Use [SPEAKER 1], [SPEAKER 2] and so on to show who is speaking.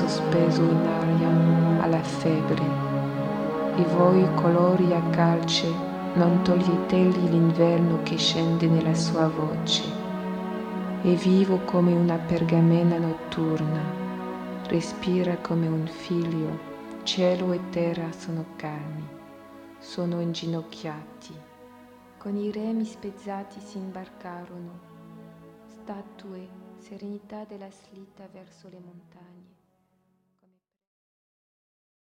[SPEAKER 1] sospeso in aria alla febbre. I voi colori a calce, non toglietegli l'inverno che scende nella sua voce. È vivo come una pergamena notturna, respira come un figlio, cielo e terra sono calmi, sono inginocchiati. Con i remi spezzati si imbarcarono, statue, serenità della slitta verso le montagne.